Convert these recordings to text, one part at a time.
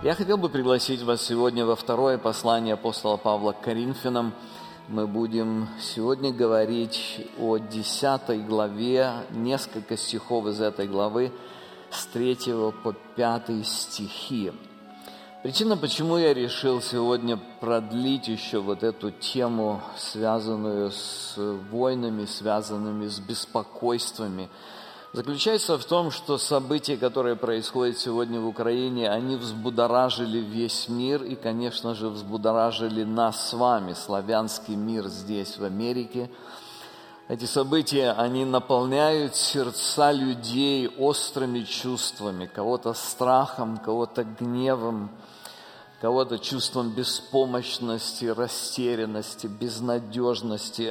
Я хотел бы пригласить вас сегодня во второе послание апостола Павла к Коринфянам. Мы будем сегодня говорить о 10 главе, несколько стихов из этой главы, с 3 по 5 стихи. Причина, почему я решил сегодня продлить еще вот эту тему, связанную с войнами, связанными с беспокойствами, заключается в том, что события, которые происходят сегодня в Украине, они взбудоражили весь мир и, конечно же, взбудоражили нас с вами, славянский мир здесь, в Америке. Эти события, они наполняют сердца людей острыми чувствами, кого-то страхом, кого-то гневом, кого-то чувством беспомощности, растерянности, безнадежности.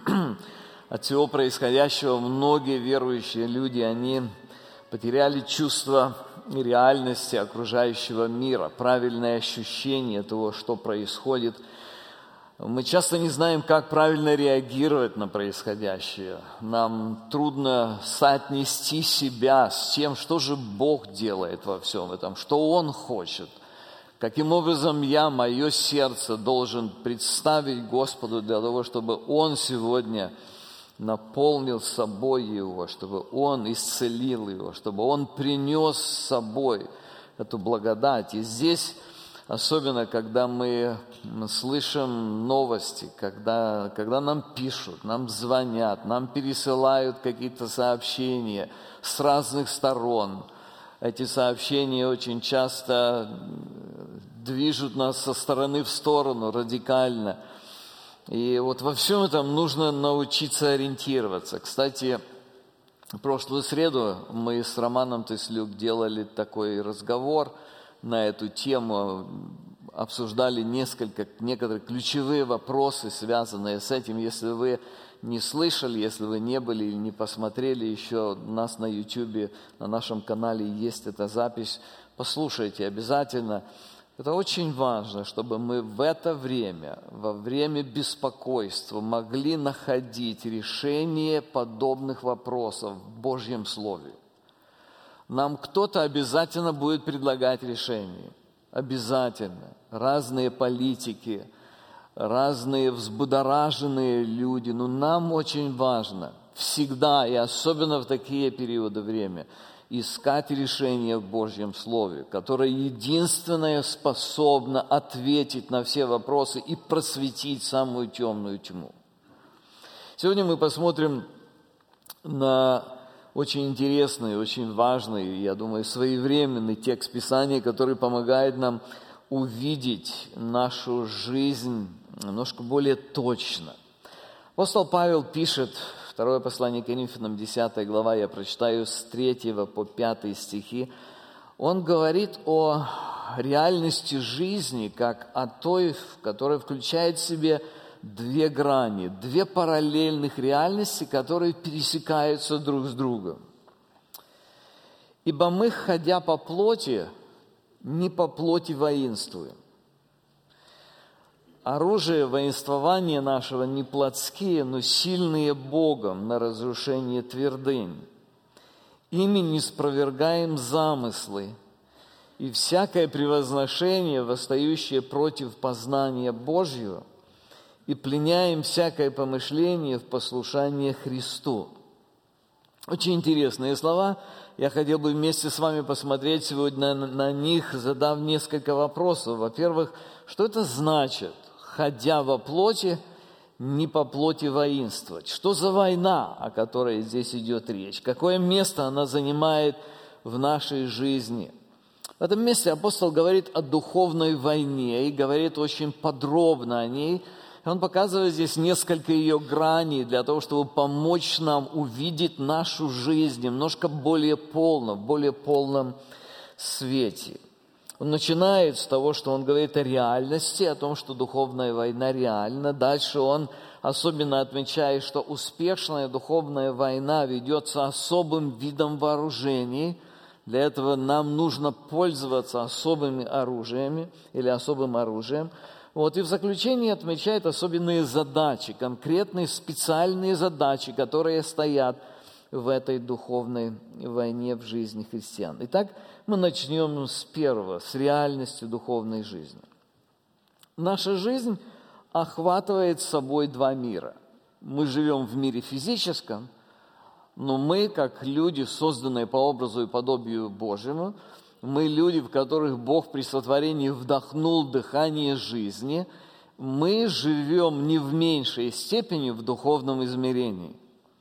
От всего происходящего многие верующие люди, они потеряли чувство реальности окружающего мира, правильное ощущение того, что происходит. Мы часто не знаем, как правильно реагировать на происходящее. Нам трудно соотнести себя с тем, что же Бог делает во всем этом, что Он хочет. Каким образом мое сердце должен представить Господу для того, чтобы Он сегодня наполнил собой его, чтобы Он исцелил его, чтобы Он принес с собой эту благодать. И здесь, особенно когда мы слышим новости, когда нам пишут, нам звонят, нам пересылают какие-то сообщения с разных сторон, эти сообщения очень часто движут нас со стороны в сторону радикально. И вот во всем этом нужно научиться ориентироваться. Кстати, в прошлую среду мы с Романом Теслюк делали такой разговор на эту тему, обсуждали некоторые ключевые вопросы, связанные с этим. Если вы не слышали, если вы не были или не посмотрели еще нас на YouTube, на нашем канале есть эта запись, послушайте обязательно. Это очень важно, чтобы мы в это время, во время беспокойства, могли находить решение подобных вопросов в Божьем Слове. Нам кто-то обязательно будет предлагать решение. Обязательно. Разные политики, разные взбудораженные люди. Но нам очень важно всегда, и особенно в такие периоды времени, искать решение в Божьем Слове, которое единственное способно ответить на все вопросы и просветить самую темную тьму. Сегодня мы посмотрим на очень интересный, очень важный, я думаю, своевременный текст Писания, который помогает нам увидеть нашу жизнь немножко более точно. Апостол Павел пишет, второе послание к Коринфянам, 10 глава, я прочитаю с 3 по 5 стихи. Он говорит о реальности жизни, как о той, которая включает в себе две грани, две параллельных реальности, которые пересекаются друг с другом. «Ибо мы, ходя по плоти, не по плоти воинствуем. Оружие воинствования нашего не плотские, но сильные Богом на разрушение твердынь. Ими не спровергаем замыслы и всякое превозношение, восстающее против познания Божьего, и пленяем всякое помышление в послушание Христу». Очень интересные слова. Я хотел бы вместе с вами посмотреть сегодня на них, задав несколько вопросов. Во-первых, что это значит? Ходя во плоти, не по плоти воинствовать. Что за война, о которой здесь идет речь? Какое место она занимает в нашей жизни? В этом месте апостол говорит о духовной войне и говорит очень подробно о ней. Он показывает здесь несколько ее граней для того, чтобы помочь нам увидеть нашу жизнь немножко более полно, в более полном свете. Он начинает с того, что он говорит о реальности, о том, что духовная война реальна. Дальше он особенно отмечает, что успешная духовная война ведется особым видом вооружений. Для этого нам нужно пользоваться особыми оружиями или особым оружием. И в заключение отмечает особенные задачи, конкретные специальные задачи, которые стоят в этой духовной войне в жизни христиан. Итак, мы начнем с первого, с реальности духовной жизни. Наша жизнь охватывает собой два мира. Мы живем в мире физическом, но мы, как люди, созданные по образу и подобию Божьему, мы люди, в которых Бог при сотворении вдохнул дыхание жизни, мы живем не в меньшей степени в духовном измерении.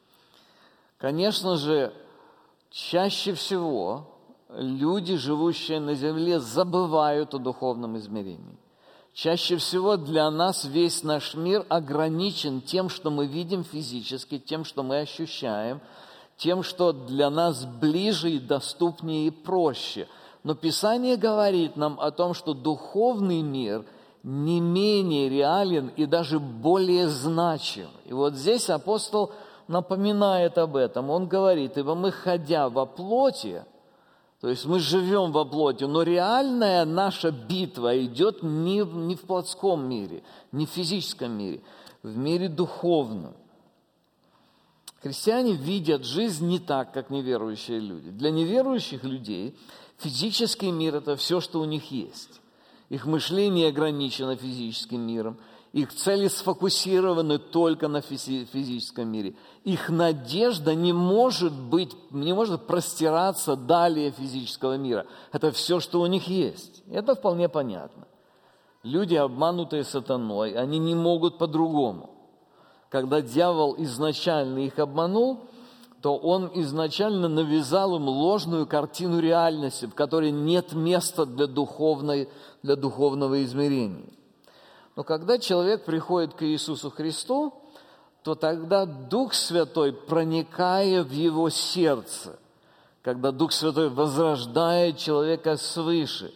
Конечно же, чаще всего люди, живущие на земле, забывают о духовном измерении. Чаще всего для нас весь наш мир ограничен тем, что мы видим физически, тем, что мы ощущаем, тем, что для нас ближе и доступнее и проще. Но Писание говорит нам о том, что духовный мир не менее реален и даже более значим. И вот здесь апостол напоминает об этом. Он говорит: ибо мы, ходя во плоти, то есть мы живем во плоти, но реальная наша битва идет не в плотском мире, не в физическом мире, в мире духовном. Христиане видят жизнь не так, как неверующие люди. Для неверующих людей физический мир – это все, что у них есть. Их мышление ограничено физическим миром. Их цели сфокусированы только на физическом мире. Их надежда не может простираться далее физического мира. Это все, что у них есть. Это вполне понятно. Люди, обманутые сатаной, они не могут по-другому. Когда дьявол изначально их обманул, то он изначально навязал им ложную картину реальности, в которой нет места для духовного измерения. Но когда человек приходит к Иисусу Христу, то тогда Дух Святой, проникая в его сердце, когда Дух Святой возрождает человека свыше,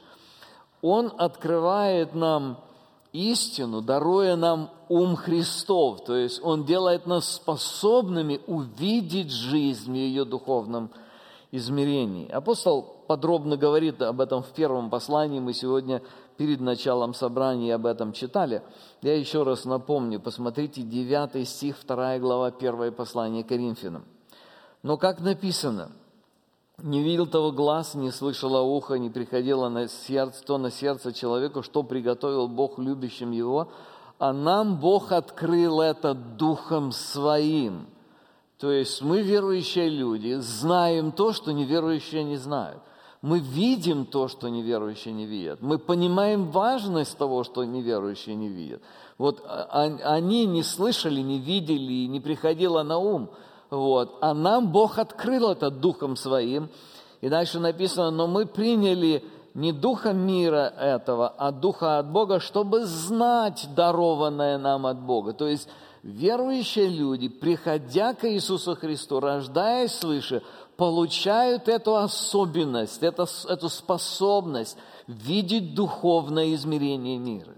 Он открывает нам истину, даруя нам ум Христов, то есть Он делает нас способными увидеть жизнь в ее духовном измерении. Апостол подробно говорит об этом в первом послании, мы сегодня перед началом собрания об этом читали. Я еще раз напомню, посмотрите 9 стих, 2 глава, 1 послание Коринфянам. Но как написано: «Не видел того глаз, не слышало ухо, не приходило на сердце человеку, что приготовил Бог любящим его, а нам Бог открыл это Духом Своим». То есть мы, верующие люди, знаем то, что неверующие не знают. Мы видим то, что неверующие не видят. Мы понимаем важность того, что неверующие не видят. Вот они не слышали, не видели, и не приходило на ум. Вот. А нам Бог открыл это Духом Своим. И дальше написано: но мы приняли не духа мира этого, а духа от Бога, чтобы знать дарованное нам от Бога. То есть верующие люди, приходя к Иисусу Христу, рождаясь свыше, получают эту особенность, эту способность видеть духовное измерение мира.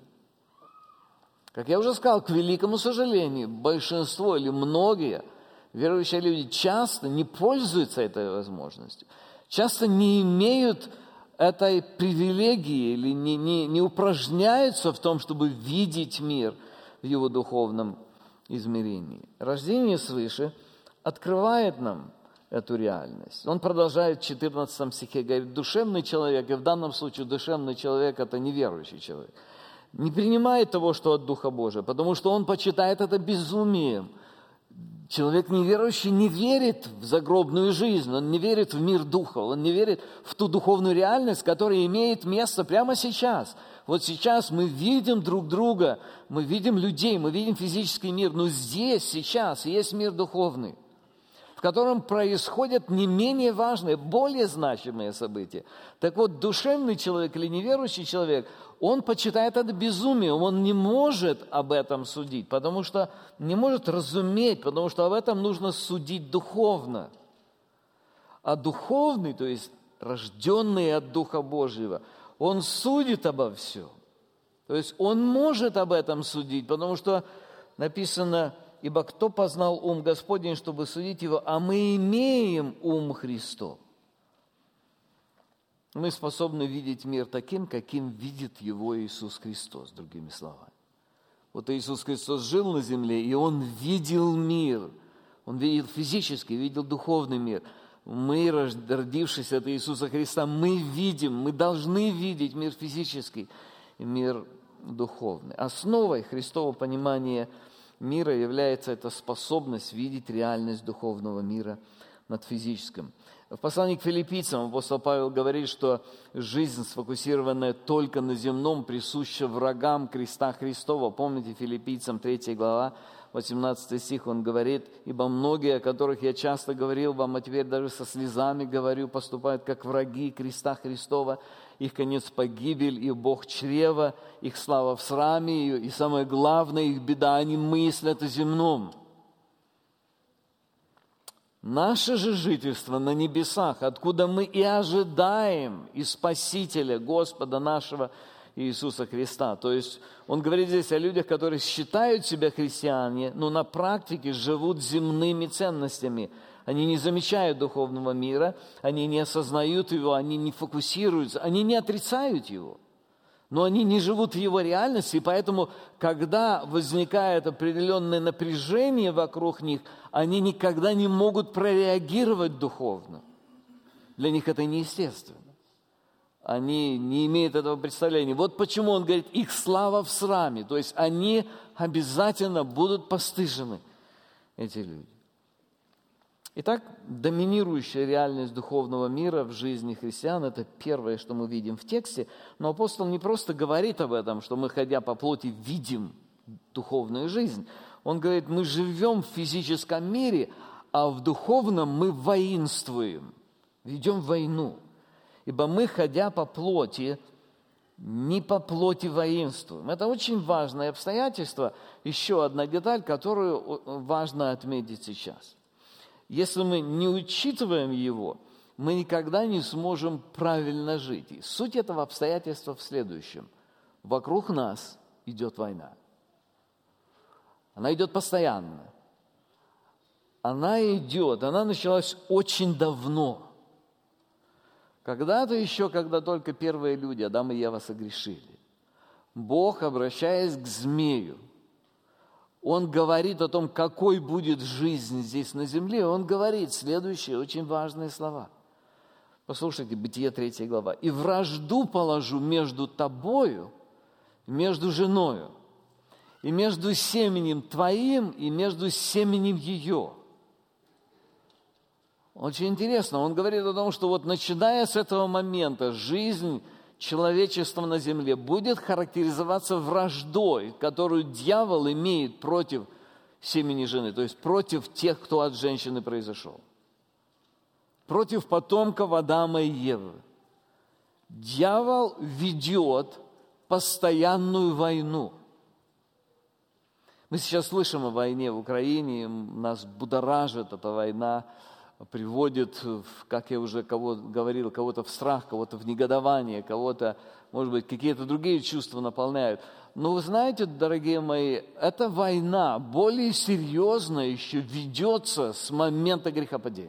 Как я уже сказал, к великому сожалению, большинство или многие верующие люди часто не пользуются этой возможностью, часто не имеют этой привилегии или не упражняются в том, чтобы видеть мир в его духовном измерении. Рождение свыше открывает нам эту реальность. Он продолжает в 14 стихе, говорит: душевный человек, и в данном случае душевный человек – это неверующий человек, не принимает того, что от Духа Божия, потому что он почитает это безумием. Человек неверующий не верит в загробную жизнь, он не верит в мир духа, он не верит в ту духовную реальность, которая имеет место прямо сейчас. Вот сейчас мы видим друг друга, мы видим людей, мы видим физический мир, но здесь, сейчас есть мир духовный, в котором происходят не менее важные, более значимые события. Так вот, душевный человек или неверующий человек, он почитает это безумием, он не может об этом судить, потому что не может разуметь, потому что об этом нужно судить духовно. А духовный, то есть рожденный от Духа Божьего, он судит обо всем. То есть он может об этом судить, потому что написано: ибо кто познал ум Господень, чтобы судить его, а мы имеем ум Христов. Мы способны видеть мир таким, каким видит его Иисус Христос, другими словами. Вот Иисус Христос жил на земле, и Он видел мир Он видел физический, видел духовный мир. Мы, родившись от Иисуса Христа, мы видим, мы должны видеть мир физический и мир духовный. Основой Христового понимания мира является эта способность видеть реальность духовного мира над физическим. В послании к филиппийцам апостол Павел говорит, что жизнь, сфокусированная только на земном, присуща врагам креста Христова. Помните, филиппийцам 3 глава, 18 стих, он говорит: «Ибо многие, о которых я часто говорил вам, а теперь даже со слезами говорю, поступают как враги креста Христова. Их конец погибель, их Бог чрева, их слава в сраме, и самое главное, их беда, они мыслят о земном». Наше же жительство на небесах, откуда мы и ожидаем и Спасителя, Господа нашего Иисуса Христа. То есть он говорит здесь о людях, которые считают себя христиане, но на практике живут земными ценностями. Они не замечают духовного мира, они не осознают его, они не фокусируются, они не отрицают его. Но они не живут в его реальности, и поэтому, когда возникает определенное напряжение вокруг них, они никогда не могут прореагировать духовно. Для них это неестественно. Они не имеют этого представления. Вот почему он говорит, их слава в сраме. То есть они обязательно будут постыжены, эти люди. Итак, доминирующая реальность духовного мира в жизни христиан – это первое, что мы видим в тексте. Но апостол не просто говорит об этом, что мы, ходя по плоти, видим духовную жизнь. Он говорит, мы живем в физическом мире, а в духовном мы воинствуем, ведем войну. Ибо мы, ходя по плоти, не по плоти воинствуем. Это очень важное обстоятельство. Еще одна деталь, которую важно отметить сейчас. Если мы не учитываем его, мы никогда не сможем правильно жить. И суть этого обстоятельства в следующем. Вокруг нас идет война. Она идет постоянно. Она началась очень давно. Когда-то еще, когда только первые люди, Адам и Ева, согрешили, Бог, обращаясь к змею, Он говорит о том, какой будет жизнь здесь на земле. Он говорит следующие очень важные слова. Послушайте, Бытие 3 глава. «И вражду положу между тобою, между женою, и между семенем твоим, и между семенем ее». Очень интересно. Он говорит о том, что вот начиная с этого момента жизнь человечества на земле будет характеризоваться враждой, которую дьявол имеет против семени жены, то есть против тех, кто от женщины произошел. Против потомков Адама и Евы. Дьявол ведет постоянную войну. Мы сейчас слышим о войне в Украине, нас будоражит эта война, приводит, как я уже говорил, кого-то в страх, кого-то в негодование, кого-то, может быть, какие-то другие чувства наполняют. Но вы знаете, дорогие мои, эта война более серьезно еще ведется с момента грехопадения.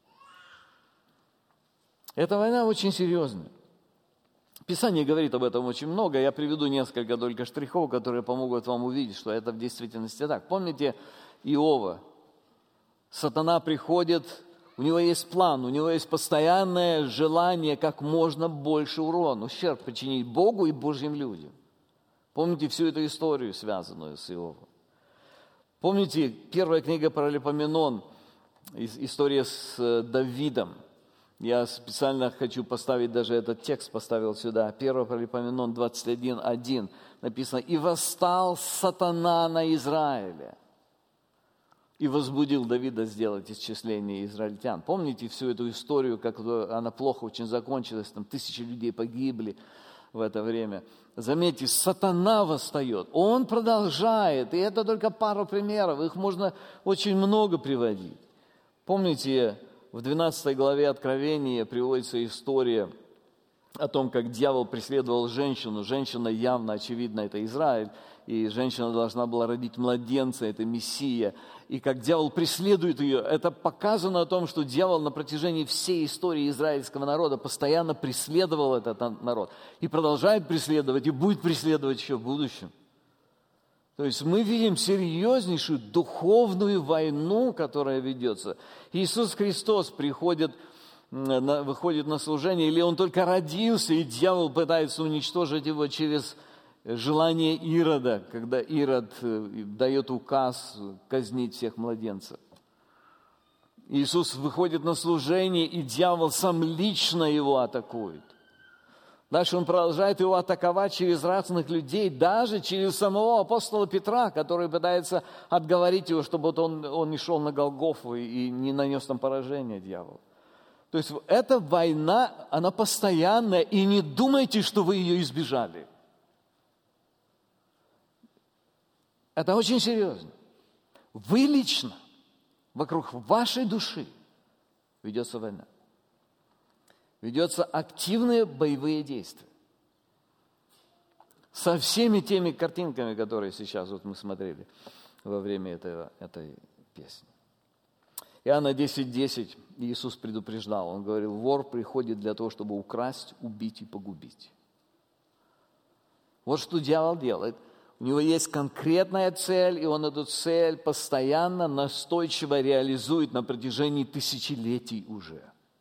Эта война очень серьезная. Писание говорит об этом очень много. Я приведу несколько только штрихов, которые помогут вам увидеть, что это в действительности так. Помните Иова? Сатана приходит, у него есть план, у него есть постоянное желание как можно больше урона, ущерб причинить Богу и Божьим людям. Помните всю эту историю, связанную с Иовом? Помните первая книга Паралипоменон, история с Давидом. Я специально хочу поставить, даже этот текст поставил сюда. 1 Паралипоменон 21:1 написано: «И восстал сатана на Израиле, и возбудил Давида сделать исчисление израильтян». Помните всю эту историю, как она плохо очень закончилась, там 1000 людей погибли в это время. Заметьте, сатана восстает, он продолжает, и это только пару примеров, их можно очень много приводить. Помните, в 12 главе Откровения приводится история о том, как дьявол преследовал женщину. Женщина явно, очевидно, это Израиль, и женщина должна была родить младенца, это Мессия. И как дьявол преследует ее, это показано о том, что дьявол на протяжении всей истории израильского народа постоянно преследовал этот народ. И продолжает преследовать, и будет преследовать еще в будущем. То есть мы видим серьезнейшую духовную войну, которая ведется. Иисус Христос выходит на служение, или Он только родился, и дьявол пытается уничтожить Его через желание Ирода, когда Ирод дает указ казнить всех младенцев. Иисус выходит на служение, и дьявол сам лично Его атакует. Дальше он продолжает его атаковать через разных людей, даже через самого апостола Петра, который пытается отговорить его, чтобы он не шел на Голгофу и не нанес там поражение дьяволу. То есть эта война, она постоянная, и не думайте, что вы ее избежали. Это очень серьезно. Вы лично, вокруг вашей души ведется война. Ведется активные боевые действия. Со всеми теми картинками, которые сейчас вот мы смотрели во время этой песни. Иоанна 10:10 Иисус предупреждал. Он говорил, вор приходит для того, чтобы украсть, убить и погубить. Вот что дьявол делает. У него есть конкретная цель, и он эту цель постоянно, настойчиво реализует на протяжении тысячелетий уже.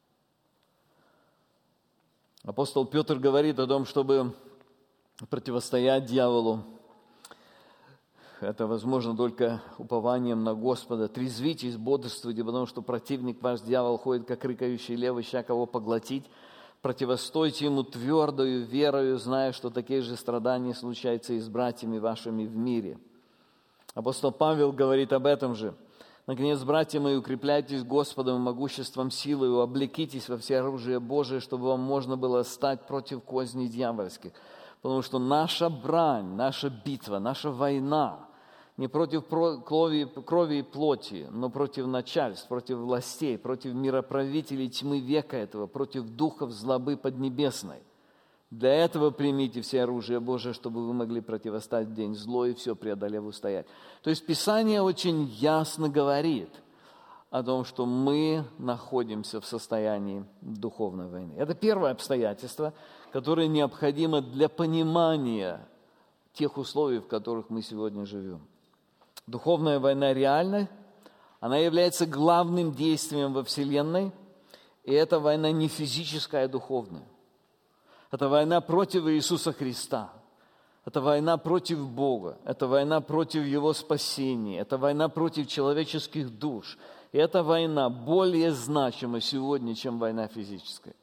Апостол Петр говорит о том, чтобы противостоять дьяволу. Это возможно только упованием на Господа. Трезвитесь, бодрствуйте, потому что противник ваш дьявол ходит, как рыкающий лев, ища кого поглотить. Противостойте ему твердою верою, зная, что такие же страдания случаются и с братьями вашими в мире. Апостол Павел говорит об этом же. Наконец, братья мои, укрепляйтесь Господом и могуществом силою, облекитесь во все оружие Божие, чтобы вам можно было стать против козней дьявольских. Потому что наша брань, наша битва, наша война не против крови и плоти, но против начальств, против властей, против мироправителей тьмы века этого, против духов злобы поднебесной. Для этого примите все оружие Божие, чтобы вы могли противостать в день злой и все преодолев устоять. То есть Писание очень ясно говорит о том, что мы находимся в состоянии духовной войны. Это первое обстоятельство, которое необходимо для понимания тех условий, в которых мы сегодня живем. Духовная война реальна, она является главным действием во Вселенной, и эта война не физическая, а духовная. Это война против Иисуса Христа. Это война против Бога. Это война против Его спасения. Это война против человеческих душ. И эта война более значима сегодня, чем война физическая.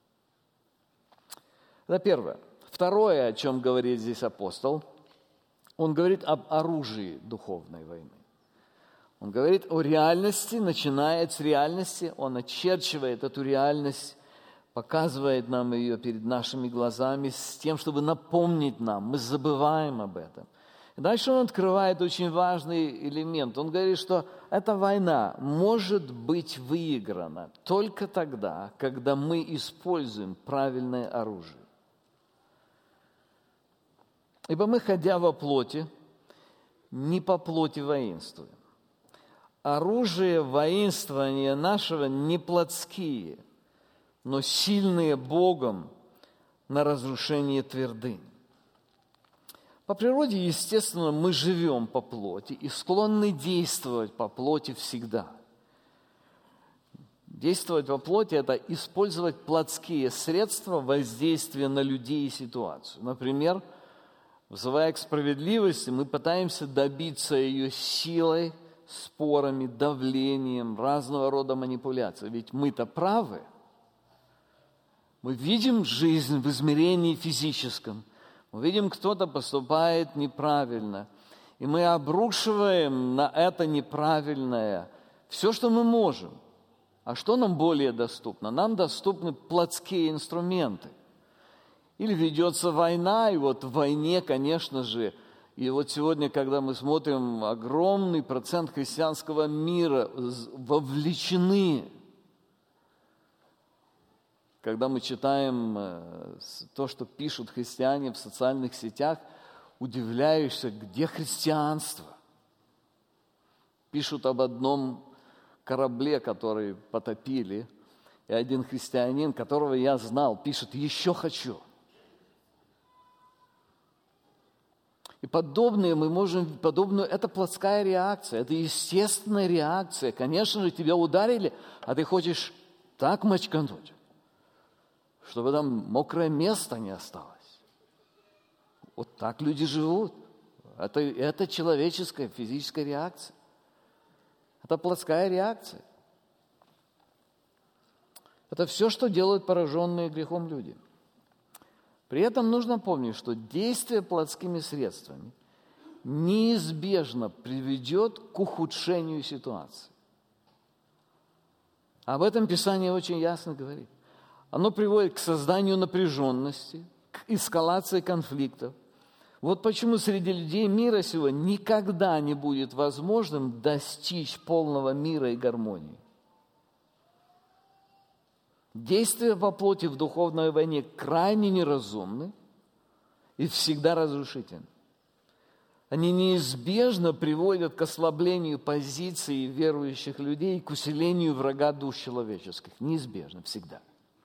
Это первое. Второе, о чем говорит здесь апостол, он говорит об оружии духовной войны. Он говорит о реальности, начинает с реальности, он очерчивает эту реальность, показывает нам ее перед нашими глазами с тем, чтобы напомнить нам. Мы забываем об этом. И дальше он открывает очень важный элемент. Он говорит, что эта война может быть выиграна только тогда, когда мы используем правильное оружие. Ибо мы, ходя во плоти, не по плоти воинствуем. Оружие воинствования нашего не плотские, но сильные Богом на разрушение твердынь. По природе, естественно, мы живем по плоти и склонны действовать по плоти всегда. Действовать по плоти – это использовать плотские средства воздействия на людей и ситуацию. Например, взывая к справедливости, мы пытаемся добиться ее силой, спорами, давлением, разного рода манипуляциями. Ведь мы-то правы. Мы видим жизнь в измерении физическом. Мы видим, кто-то поступает неправильно. И мы обрушиваем на это неправильное все, что мы можем. А что нам более доступно? Нам доступны плотские инструменты. Или ведется война, и вот в войне, конечно же, и вот сегодня, когда мы смотрим, огромный процент христианского мира вовлечены. Когда мы читаем то, что пишут христиане в социальных сетях, удивляешься, где христианство. Пишут об одном корабле, который потопили, и один христианин, которого я знал, пишет: «Еще хочу». И это плотская реакция, это естественная реакция. Конечно же, тебя ударили, а ты хочешь так мочкануть, чтобы там мокрое место не осталось. Вот так люди живут. Это человеческая физическая реакция. Это плотская реакция. Это все, что делают пораженные грехом люди. При этом нужно помнить, что действие плотскими средствами неизбежно приведет к ухудшению ситуации. Об этом Писание очень ясно говорит. Оно приводит к созданию напряженности, к эскалации конфликтов. Вот почему среди людей мира сего никогда не будет возможным достичь полного мира и гармонии. Действия по плоти в духовной войне крайне неразумны и всегда разрушительны. Они неизбежно приводят к ослаблению позиции верующих людей и к усилению врага душ человеческих. Неизбежно, всегда.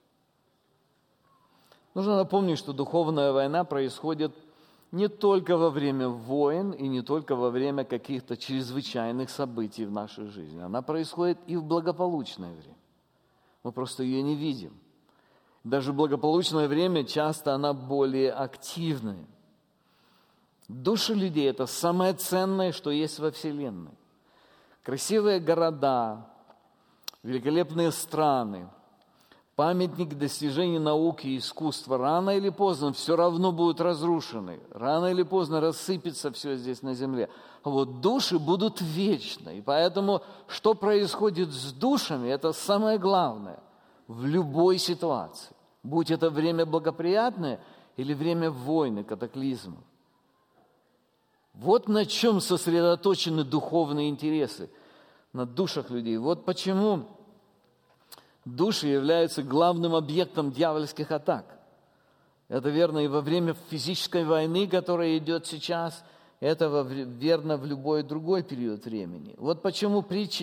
Нужно напомнить, что духовная война происходит не только во время войн и не только во время каких-то чрезвычайных событий в нашей жизни. Она происходит и в благополучное время. Мы просто ее не видим. Даже в благополучное время часто она более активная. Души людей – это самое ценное, что есть во Вселенной. Красивые города, великолепные страны, памятники достижений науки и искусства рано или поздно все равно будут разрушены. Рано или поздно рассыпется все здесь на земле. А вот души будут вечны. И поэтому, что происходит с душами, это самое главное в любой ситуации. Будь это время благоприятное или время войны, катаклизмов. Вот на чем сосредоточены духовные интересы, на душах людей. Вот почему души являются главным объектом дьявольских атак. Это верно и во время физической войны, которая идет сейчас, это верно в любой другой период времени. Вот почему притчи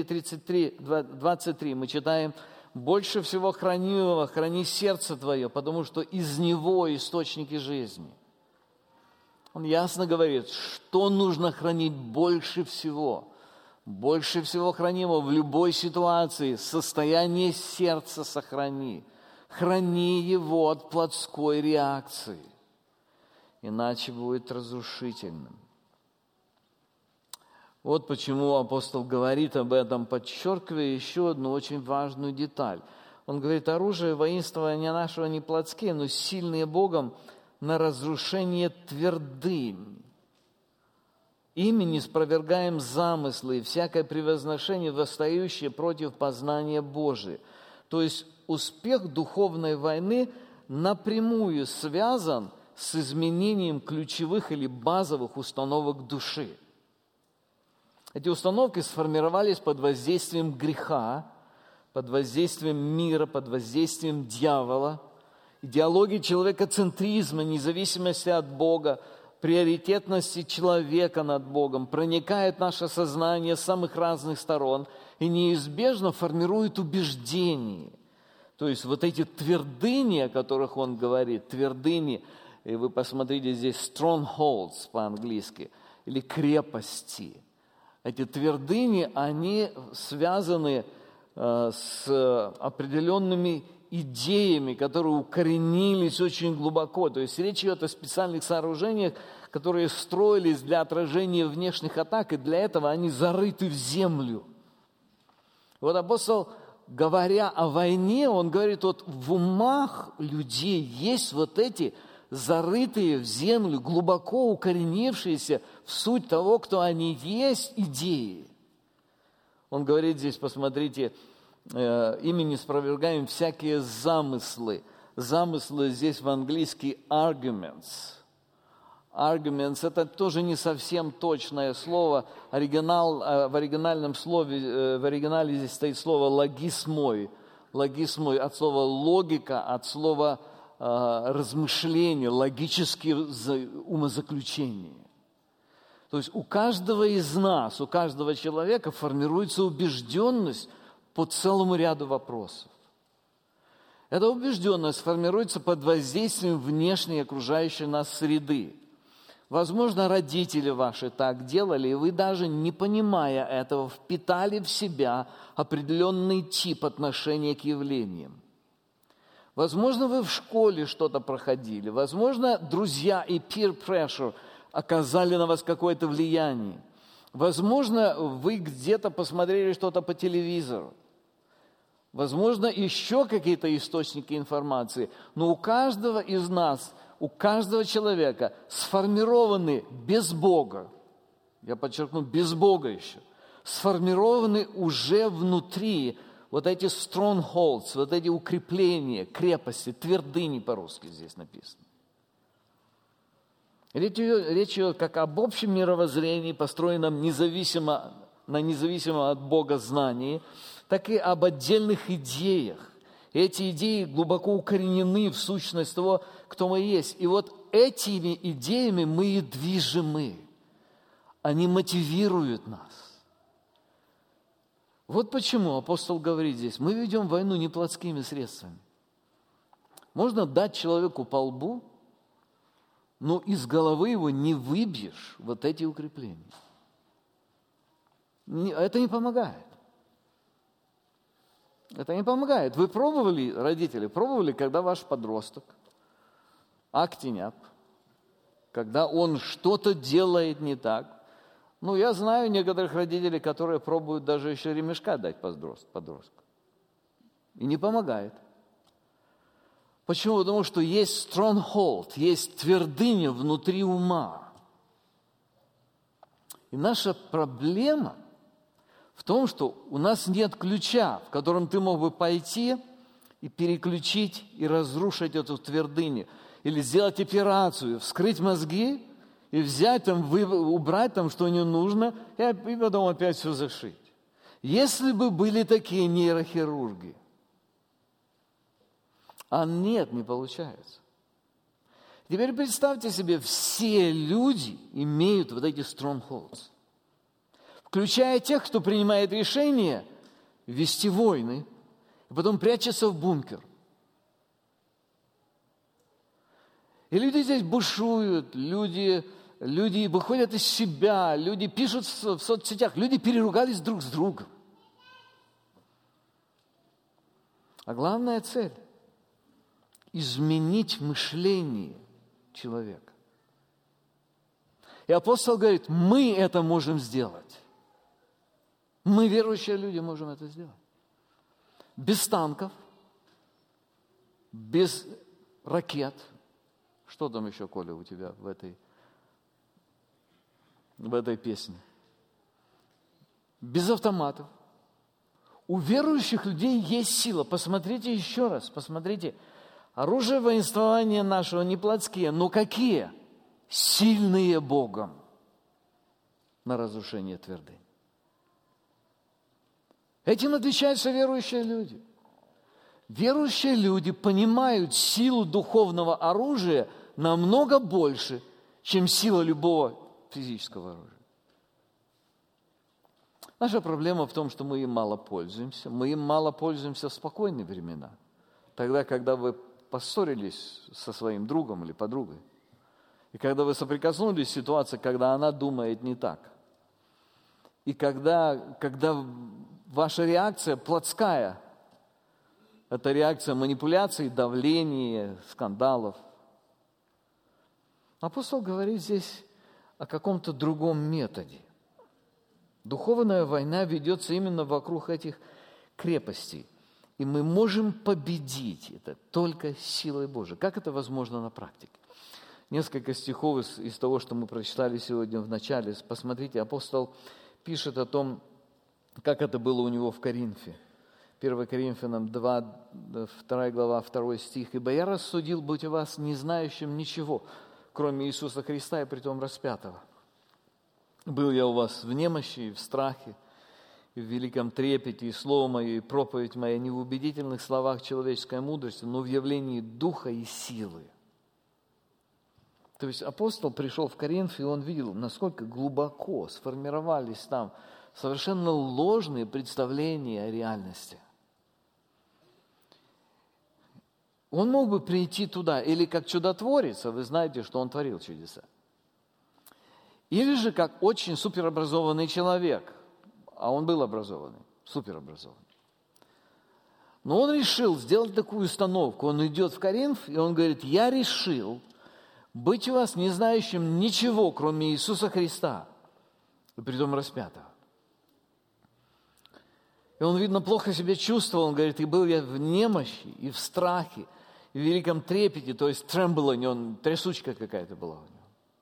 4:23 мы читаем: «Больше всего хранимого храни сердце твое, потому что из него источники жизни». Он ясно говорит, что нужно хранить больше всего. Больше всего хранимого в любой ситуации. Состояние сердца сохрани. Храни его от плотской реакции. Иначе будет разрушительным. Вот почему апостол говорит об этом, подчеркивая еще одну очень важную деталь. Он говорит: оружие воинствования нашего не плотские, но сильные Богом на разрушение твердынь. Ими не спровергаем замыслы и всякое превозношение, восстающее против познания Божия. То есть успех духовной войны напрямую связан с изменением ключевых или базовых установок души. Эти установки сформировались под воздействием греха, под воздействием мира, под воздействием дьявола. Идеологии человекоцентризма, независимости от Бога, приоритетности человека над Богом проникает в наше сознание с самых разных сторон и неизбежно формирует убеждения. То есть вот эти твердыни, о которых он говорит, твердыни, и вы посмотрите здесь strongholds по-английски, или крепости. Эти твердыни, они связаны с определенными идеями, которые укоренились очень глубоко. То есть речь идет о специальных сооружениях, которые строились для отражения внешних атак, и для этого они зарыты в землю. Вот апостол, говоря о войне, он говорит, вот в умах людей есть вот эти зарытые в землю, глубоко укоренившиеся в суть того, кто они есть, идеи. Он говорит здесь, посмотрите, ими не спровергаем всякие замыслы. Замыслы здесь в английский arguments. Arguments – это тоже не совсем точное слово. В оригинальном слове, в оригинале здесь стоит слово логисмой. Логисмой от слова логика, от слова размышления, логические умозаключения. То есть у каждого из нас, у каждого человека формируется убежденность по целому ряду вопросов. Эта убежденность формируется под воздействием внешней окружающей нас среды. Возможно, родители ваши так делали, и вы даже не понимая этого, впитали в себя определенный тип отношения к явлениям. Возможно, вы в школе что-то проходили, возможно, друзья и peer pressure оказали на вас какое-то влияние. Возможно, вы где-то посмотрели что-то по телевизору. Возможно, еще какие-то источники информации. Но у каждого из нас, у каждого человека сформированы без Бога, я подчеркну, без Бога еще, сформированы уже внутри вот эти strongholds, вот эти укрепления, крепости, твердыни по-русски здесь написано. Речь идет как об общем мировоззрении, построенном независимо от Бога знании, так и об отдельных идеях. Эти идеи глубоко укоренены в сущность того, кто мы есть. И вот этими идеями мы и движимы. Они мотивируют нас. Вот почему апостол говорит здесь, мы ведем войну не плотскими средствами. Можно дать человеку по лбу, но из головы его не выбьешь вот эти укрепления. Это не помогает. Это не помогает. Вы пробовали, родители, когда ваш подросток, актиняк, когда он что-то делает не так. Ну, я знаю некоторых родителей, которые пробуют даже еще ремешка дать подростку. И не помогает. Почему? Потому что есть stronghold, есть твердыня внутри ума. И наша проблема в том, что у нас нет ключа, в котором ты мог бы пойти и переключить и разрушить эту твердыню. Или сделать операцию, вскрыть мозги и взять там, убрать там, что не нужно, и потом опять все зашить. Если бы были такие нейрохирурги, а нет, не получается. Теперь представьте себе, все люди имеют вот эти strongholds, включая тех, кто принимает решение вести войны, и потом прячется в бункер. И люди здесь бушуют, люди выходят из себя, люди пишут в соцсетях, люди переругались друг с другом. А главная цель – изменить мышление человека. И апостол говорит, мы это можем сделать. Мы, верующие люди, можем это сделать. Без танков, без ракет. Что там еще, Коля, у тебя в этой песне? Без автоматов. У верующих людей есть сила. Посмотрите еще раз, посмотрите. Оружие воинствования нашего не плотские, но какие? Сильные Богом на разрушение твердынь. Этим отличаются верующие люди. Верующие люди понимают силу духовного оружия намного больше, чем сила любого физического оружия. Наша проблема в том, что мы им мало пользуемся. Мы им мало пользуемся в спокойные времена. Тогда, когда вы поссорились со своим другом или подругой, и когда вы соприкоснулись с ситуацией, когда она думает не так, и когда ваша реакция плотская, это реакция манипуляций, давления, скандалов. Апостол говорит здесь о каком-то другом методе. Духовная война ведется именно вокруг этих крепостей. И мы можем победить это только силой Божией. Как это возможно на практике? Несколько стихов из того, что мы прочитали сегодня в начале. Посмотрите, апостол пишет о том, как это было у него в Коринфе. 1 Коринфянам 2 глава, 2 стих. «Ибо я рассудил быть у вас не знающим ничего, кроме Иисуса Христа и притом распятого. Был я у вас в немощи и в страхе, и в великом трепете, и слово мое, и проповедь моя не в убедительных словах человеческой мудрости, но в явлении духа и силы». То есть апостол пришел в Коринф, и он видел, насколько глубоко сформировались там совершенно ложные представления о реальности. Он мог бы прийти туда, или как чудотворец, а вы знаете, что он творил чудеса. Или же как очень суперобразованный человек, а он был образованный, суперобразованный. Но он решил сделать такую установку. Он идет в Коринф, и он говорит: я решил быть у вас не знающим ничего, кроме Иисуса Христа, и притом распятого. И он, видно, плохо себя чувствовал. Он говорит: и был я в немощи, и в страхе, и в великом трепете, то есть трemblance, трясучка какая-то была у него.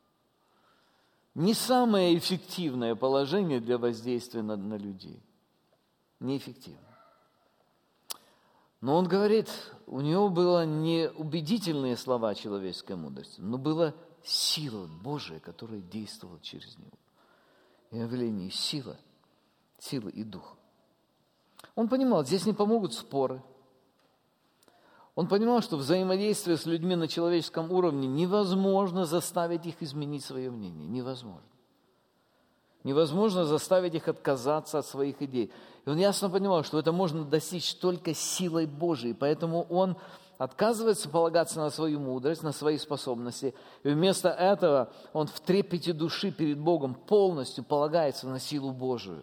Не самое эффективное положение для воздействия на людей. Неэффективно. Но он говорит, у него было не убедительные слова человеческой мудрости, но была сила Божия, которая действовала через него. Явление сила и дух. Он понимал, здесь не помогут споры. Он понимал, что взаимодействие с людьми на человеческом уровне невозможно заставить их изменить свое мнение. Невозможно. Невозможно заставить их отказаться от своих идей. И он ясно понимал, что это можно достичь только силой Божией. Поэтому он отказывается полагаться на свою мудрость, на свои способности. И вместо этого он в трепете души перед Богом полностью полагается на силу Божию.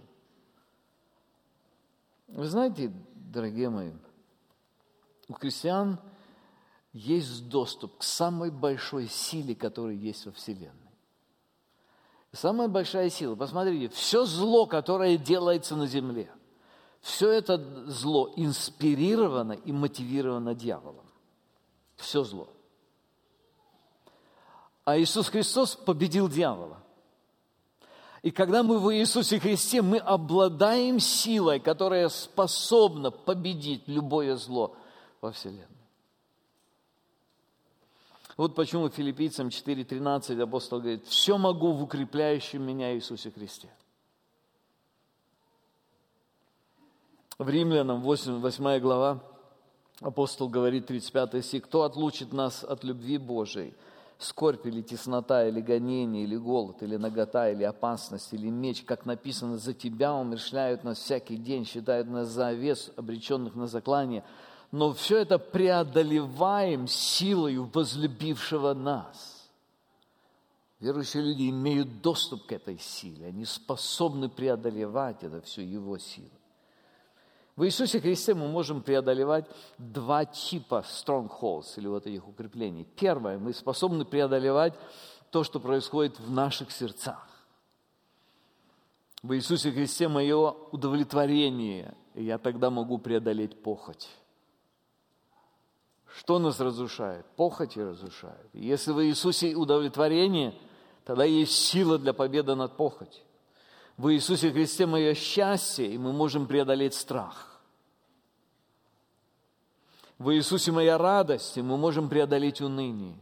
Вы знаете, дорогие мои, у христиан есть доступ к самой большой силе, которая есть во Вселенной. Самая большая сила, посмотрите, все зло, которое делается на земле, все это зло инспирировано и мотивировано дьяволом. Все зло. А Иисус Христос победил дьявола. И когда мы в Иисусе Христе, мы обладаем силой, которая способна победить любое зло во Вселенной. Вот почему Филиппийцам 4:13 апостол говорит: «Все могу в укрепляющем меня Иисусе Христе». В Римлянам 8 глава апостол говорит, 35 стих: «Кто отлучит нас от любви Божией? Скорбь или теснота, или гонение, или голод, или нагота, или опасность, или меч, как написано: за Тебя умерщвляют нас всякий день, считают нас за овец, обреченных на заклание». Но все это преодолеваем силою возлюбившего нас. Верующие люди имеют доступ к этой силе. Они способны преодолевать это все Его силой. В Иисусе Христе мы можем преодолевать два типа strongholds, или вот этих укреплений. Первое, мы способны преодолевать то, что происходит в наших сердцах. В Иисусе Христе мое удовлетворение, и я тогда могу преодолеть похоть. Что нас разрушает? Похоть разрушает. Если в Иисусе удовлетворение, тогда есть сила для победы над похотью. В Иисусе Христе мое счастье, и мы можем преодолеть страх. В Иисусе моя радость, и мы можем преодолеть уныние.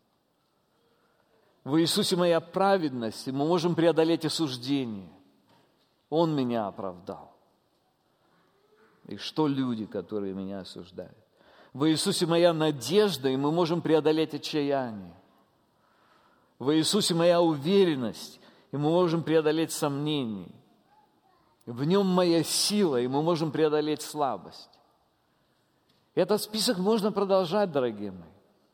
В Иисусе моя праведность, и мы можем преодолеть осуждение. Он меня оправдал. И что люди, которые меня осуждают? В Иисусе моя надежда, и мы можем преодолеть отчаяние. В Иисусе моя уверенность, и мы можем преодолеть сомнения. В Нем моя сила, и мы можем преодолеть слабость. Этот список можно продолжать, дорогие мои.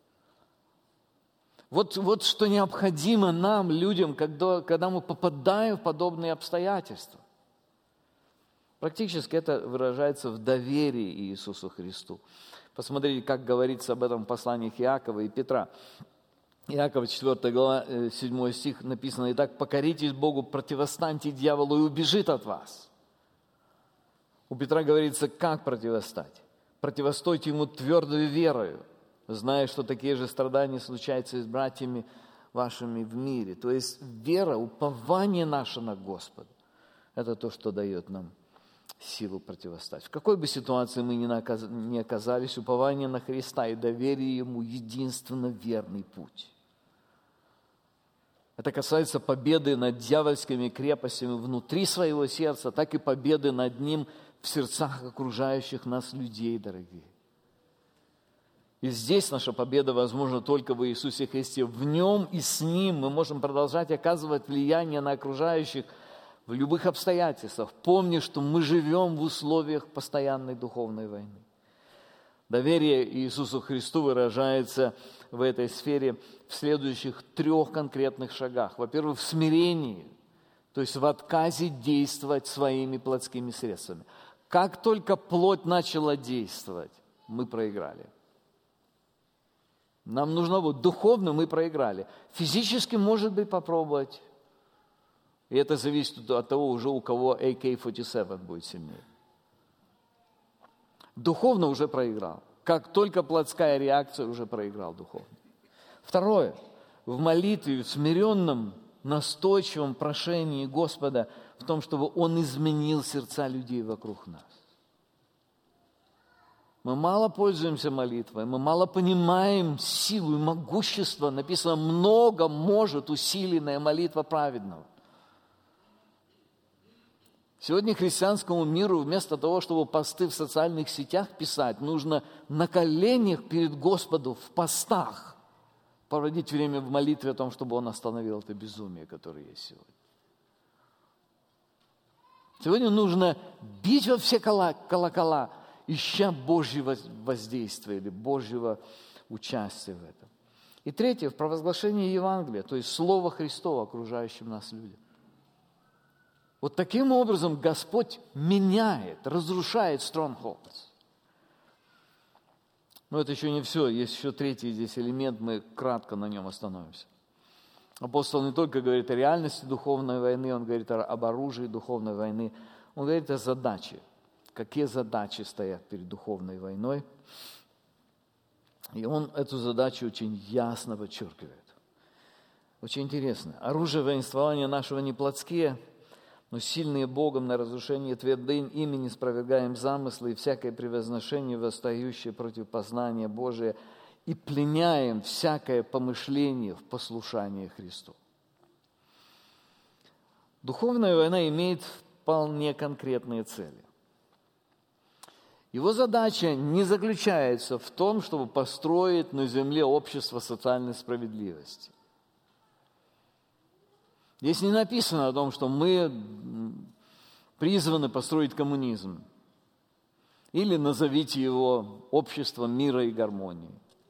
Вот что необходимо нам, людям, когда мы попадаем в подобные обстоятельства. Практически это выражается в доверии Иисусу Христу. Посмотрите, как говорится об этом в посланиях Иакова и Петра. Иакова, 4 глава, 7 стих написано: «Итак, покоритесь Богу, противостаньте дьяволу, и убежит от вас». У Петра говорится, как противостать. Противостойте ему твердой верою, зная, что такие же страдания случаются и с братьями вашими в мире. То есть вера, упование наше на Господа, это то, что дает нам силу противостать. В какой бы ситуации мы ни оказались, упование на Христа и доверие Ему — единственно верный путь. Это касается победы над дьявольскими крепостями внутри своего сердца, так и победы над ним в сердцах окружающих нас людей, дорогие. И здесь наша победа возможна только в Иисусе Христе. В Нем и с Ним мы можем продолжать оказывать влияние на окружающих в любых обстоятельствах, помни, что мы живем в условиях постоянной духовной войны. Доверие Иисусу Христу выражается в этой сфере в следующих 3 конкретных шагах. Во-первых, в смирении, то есть в отказе действовать своими плотскими средствами. Как только плоть начала действовать, мы проиграли. Нам нужно вот духовно мы проиграли. Физически, может быть, попробовать. И это зависит от того, уже у кого AK-47 будет сильнее. Духовно уже проиграл. Как только плотская реакция, уже проиграл духовно. Второе. В молитве, в смиренном, настойчивом прошении Господа в том, чтобы Он изменил сердца людей вокруг нас. Мы мало пользуемся молитвой, мы мало понимаем силу и могущество. Написано, много может усиленная молитва праведного. Сегодня христианскому миру вместо того, чтобы посты в социальных сетях писать, нужно на коленях перед Господом в постах проводить время в молитве о том, чтобы Он остановил это безумие, которое есть сегодня. Сегодня нужно бить во все колокола, ища Божьего воздействия или Божьего участия в этом. И третье, в провозглашении Евангелия, то есть Слова Христова окружающим нас людям. Вот таким образом Господь меняет, разрушает strongholds. Но это еще не все, есть еще третий здесь элемент, мы кратко на нем остановимся. Апостол не только говорит о реальности духовной войны, он говорит об оружии духовной войны, он говорит о задаче. Какие задачи стоят перед духовной войной. И он эту задачу очень ясно подчеркивает. Очень интересно. Оружие воинствования нашего не плотские, но сильные Богом на разрушение твердынь, ими не спровергаем замыслы и всякое превозношение, восстающее против познания Божия, и пленяем всякое помышление в послушании Христу. Духовная война имеет вполне конкретные цели. Его задача не заключается в том, чтобы построить на земле общество социальной справедливости. Здесь не написано о том, что мы призваны построить коммунизм. Или назовите его обществом мира и гармонии.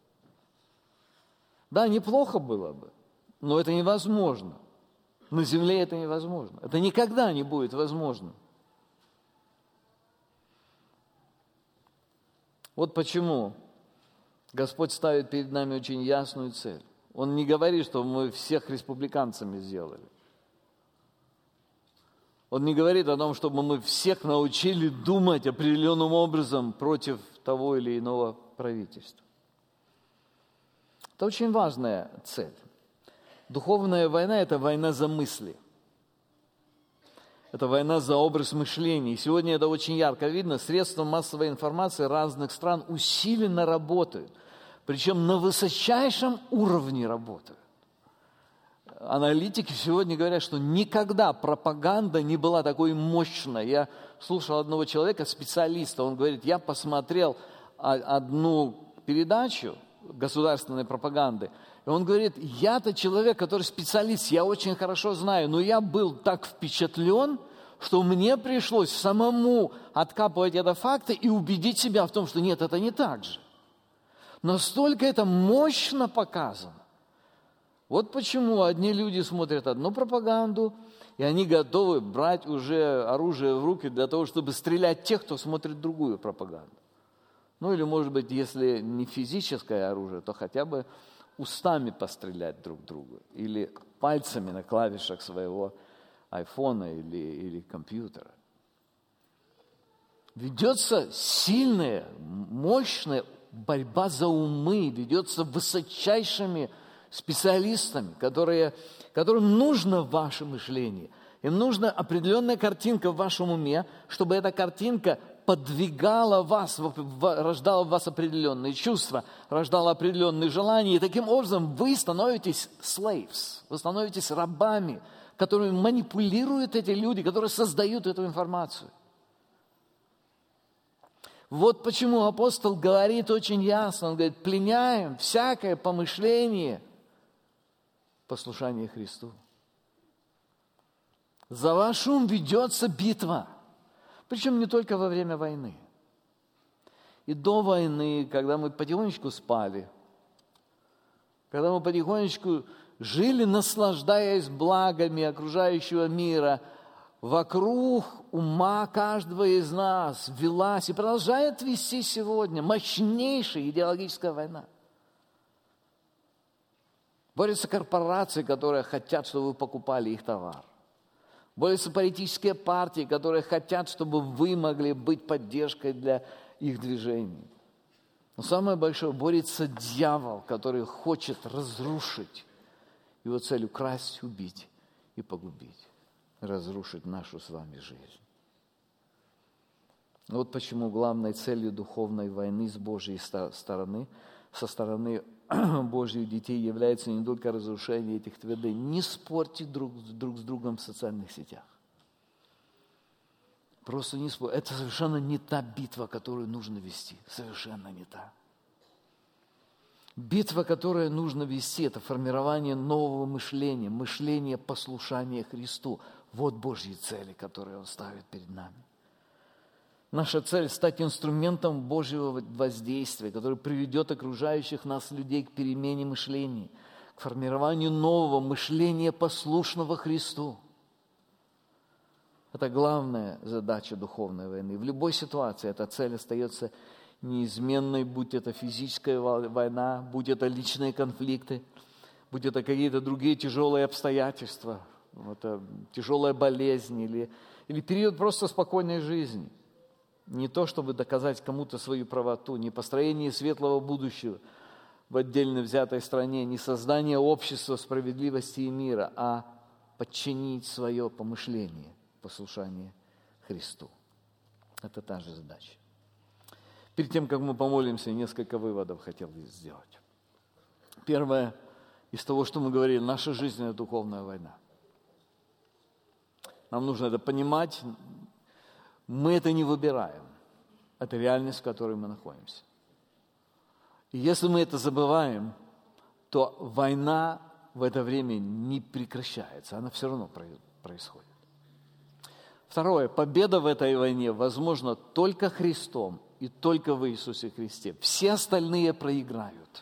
Да, неплохо было бы, но это невозможно. На земле это невозможно. Это никогда не будет возможно. Вот почему Господь ставит перед нами очень ясную цель. Он не говорит, что мы всех республиканцами сделали. Он не говорит о том, чтобы мы всех научили думать определенным образом против того или иного правительства. Это очень важная цель. Духовная война – это война за мысли. Это война за образ мышления. И сегодня это очень ярко видно. Средства массовой информации разных стран усиленно работают. Причем на высочайшем уровне работают. Аналитики сегодня говорят, что никогда пропаганда не была такой мощной. Я слушал одного человека, специалиста, он говорит, я посмотрел одну передачу государственной пропаганды, и он говорит, я-то человек, который специалист, я очень хорошо знаю, но я был так впечатлен, что мне пришлось самому откапывать это факты и убедить себя в том, что нет, это не так же. Настолько это мощно показано. Вот почему одни люди смотрят одну пропаганду, и они готовы брать уже оружие в руки для того, чтобы стрелять тех, кто смотрит другую пропаганду. Ну или, может быть, если не физическое оружие, то хотя бы устами пострелять друг другу или пальцами на клавишах своего айфона или компьютера. Ведется сильная, мощная борьба за умы, ведется высочайшими специалистами, которым нужно ваше мышление. Им нужна определенная картинка в вашем уме, чтобы эта картинка подвигала вас, рождала в вас определенные чувства, рождала определенные желания. И таким образом вы становитесь slaves, вы становитесь рабами, которыми манипулируют эти люди, которые создают эту информацию. Вот почему апостол говорит очень ясно, он говорит, пленяем всякое помышление послушания Христу. За ваш ум ведется битва, причем не только во время войны. И до войны, когда мы потихонечку спали, когда мы потихонечку жили, наслаждаясь благами окружающего мира, вокруг ума каждого из нас велась и продолжает вести сегодня мощнейшая идеологическая война. Борются корпорации, которые хотят, чтобы вы покупали их товар. Борются политические партии, которые хотят, чтобы вы могли быть поддержкой для их движений. Но самое большое, борется дьявол, который хочет разрушить. Его цель украсть, убить и погубить. Разрушить нашу с вами жизнь. Вот почему главной целью духовной войны с Божьей стороны, со стороны Божьих детей является не только разрушение этих твердынь. Не спорьте друг с другом в социальных сетях. Просто не спорьте. Это совершенно не та битва, которую нужно вести. Совершенно не та. Битва, которую нужно вести, это формирование нового мышления, мышление послушания Христу. Вот Божьи цели, которые Он ставит перед нами. Наша цель – стать инструментом Божьего воздействия, который приведет окружающих нас людей к перемене мышления, к формированию нового мышления, послушного Христу. Это главная задача духовной войны. В любой ситуации эта цель остается неизменной, будь это физическая война, будь это личные конфликты, будь это какие-то другие тяжелые обстоятельства, это тяжелая болезнь или период просто спокойной жизни. Не то, чтобы доказать кому-то свою правоту, не построение светлого будущего в отдельно взятой стране, не создание общества справедливости и мира, а подчинить свое помышление, послушание Христу. Это та же задача. Перед тем, как мы помолимся, несколько выводов хотел сделать. Первое, из того, что мы говорили, наша жизнь – это духовная война. Нам нужно это понимать. Мы это не выбираем. Это реальность, в которой мы находимся. И если мы это забываем, то война в это время не прекращается. Она все равно происходит. Второе. Победа в этой войне возможна только Христом и только в Иисусе Христе. Все остальные проиграют.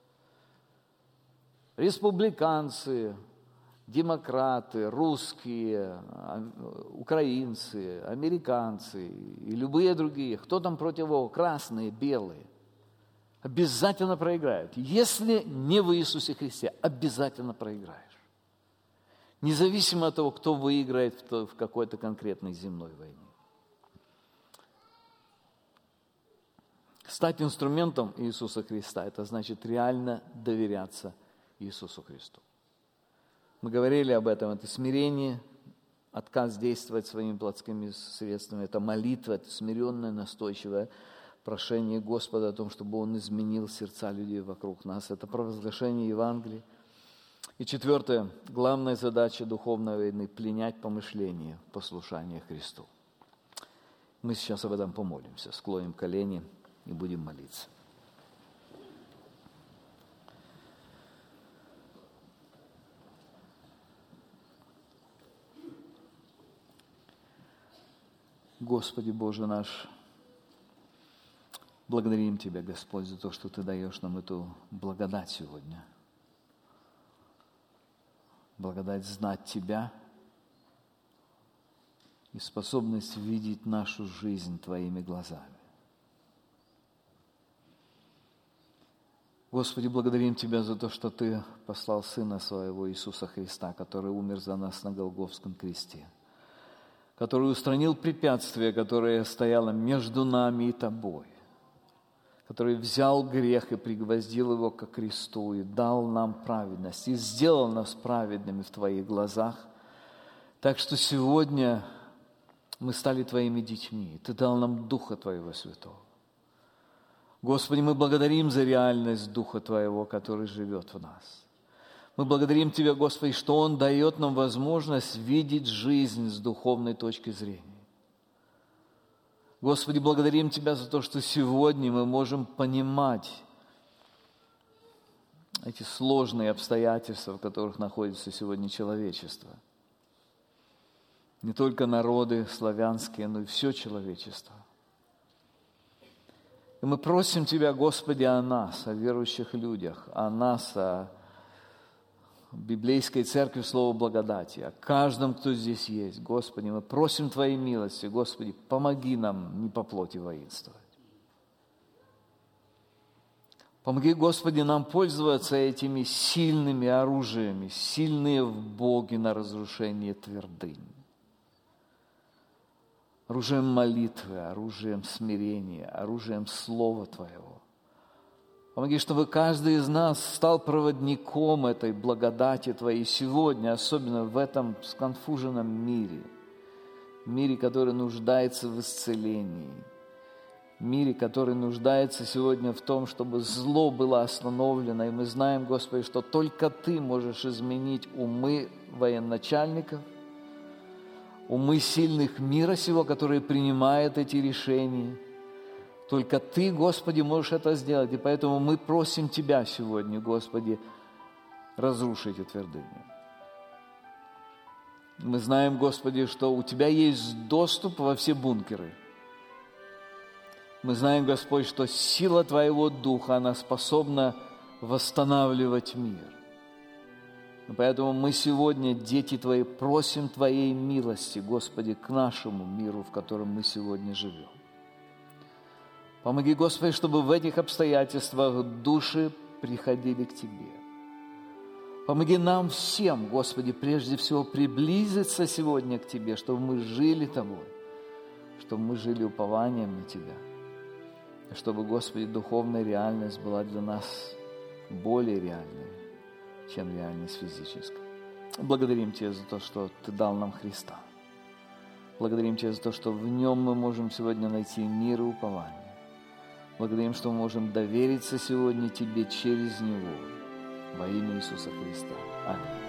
Республиканцы, демократы, русские, украинцы, американцы и любые другие, кто там против него, красные, белые, обязательно проиграют. Если не в Иисусе Христе, обязательно проиграешь. Независимо от того, кто выиграет в какой-то конкретной земной войне. Стать инструментом Иисуса Христа – это значит реально доверяться Иисусу Христу. Мы говорили об этом, это смирение, отказ действовать своими плотскими средствами, это молитва, это смиренное, настойчивое прошение Господа о том, чтобы Он изменил сердца людей вокруг нас, это провозглашение Евангелия. И четвертое, главная задача духовной войны – пленять помышление, послушание Христу. Мы сейчас об этом помолимся, склоним колени и будем молиться. Господи Боже наш, благодарим Тебя, Господь, за то, что Ты даешь нам эту благодать сегодня. Благодать знать Тебя и способность видеть нашу жизнь Твоими глазами. Господи, благодарим Тебя за то, что Ты послал Сына Своего Иисуса Христа, который умер за нас на Голгофском кресте, который устранил препятствие, которое стояло между нами и Тобой, который взял грех и пригвоздил его ко кресту и дал нам праведность, и сделал нас праведными в Твоих глазах. Так что сегодня мы стали Твоими детьми, Ты дал нам Духа Твоего Святого. Господи, мы благодарим за реальность Духа Твоего, который живет в нас. Мы благодарим Тебя, Господи, что Он дает нам возможность видеть жизнь с духовной точки зрения. Господи, благодарим Тебя за то, что сегодня мы можем понимать эти сложные обстоятельства, в которых находится сегодня человечество. Не только народы славянские, но и все человечество. И мы просим Тебя, Господи, о нас, о верующих людях, о нас, о библейской церкви Слова Благодати, о каждом, кто здесь есть. Господи, мы просим Твоей милости. Господи, помоги нам не по плоти воинствовать. Помоги, Господи, нам пользоваться этими сильными оружиями, сильные в Боге на разрушение твердынь. Оружием молитвы, оружием смирения, оружием Слова Твоего. Помоги, чтобы каждый из нас стал проводником этой благодати Твоей сегодня, особенно в этом сконфуженном мире, который нуждается в исцелении, мире, который нуждается сегодня в том, чтобы зло было остановлено. И мы знаем, Господи, что только Ты можешь изменить умы военачальников, умы сильных мира сего, которые принимают эти решения. Только Ты, Господи, можешь это сделать. И поэтому мы просим Тебя сегодня, Господи, разрушить эти твердыни. Мы знаем, Господи, что у Тебя есть доступ во все бункеры. Мы знаем, Господь, что сила Твоего Духа, она способна восстанавливать мир. И поэтому мы сегодня, дети Твои, просим Твоей милости, Господи, к нашему миру, в котором мы сегодня живем. Помоги, Господи, чтобы в этих обстоятельствах души приходили к Тебе. Помоги нам всем, Господи, прежде всего приблизиться сегодня к Тебе, чтобы мы жили Тобой, чтобы мы жили упованием на Тебя, и чтобы, Господи, духовная реальность была для нас более реальной, чем реальность физическая. Благодарим Тебя за то, что Ты дал нам Христа. Благодарим Тебя за то, что в Нем мы можем сегодня найти мир и упование. Благодарим, что мы можем довериться сегодня Тебе через Него. Во имя Иисуса Христа. Аминь.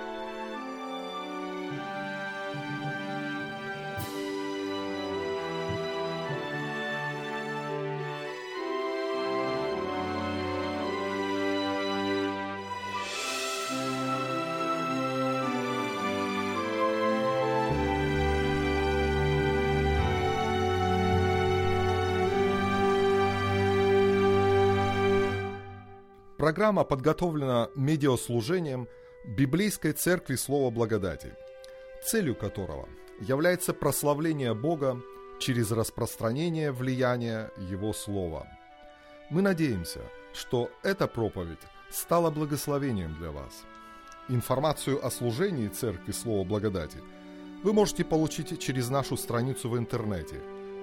Программа подготовлена медиаслужением Библейской Церкви Слова Благодати, целью которого является прославление Бога через распространение влияния Его Слова. Мы надеемся, что эта проповедь стала благословением для вас. Информацию о служении Церкви Слова Благодати вы можете получить через нашу страницу в интернете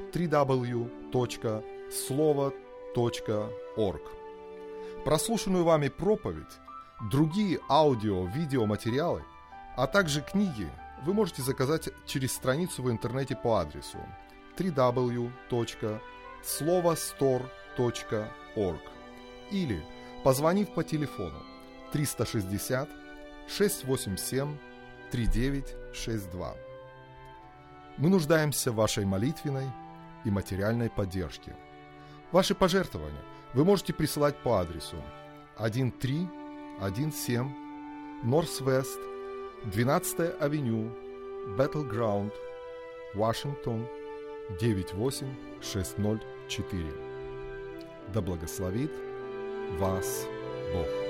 www.slovo.org. Прослушанную вами проповедь, другие аудио-видеоматериалы, а также книги вы можете заказать через страницу в интернете по адресу www.slovostore.org или позвонив по телефону 360 687 3962. Мы нуждаемся в вашей молитвенной и материальной поддержке. Ваши пожертвования вы можете присылать по адресу 1317 Northwest 12-я авеню, Battleground, Вашингтон, 98604. Да благословит вас Бог.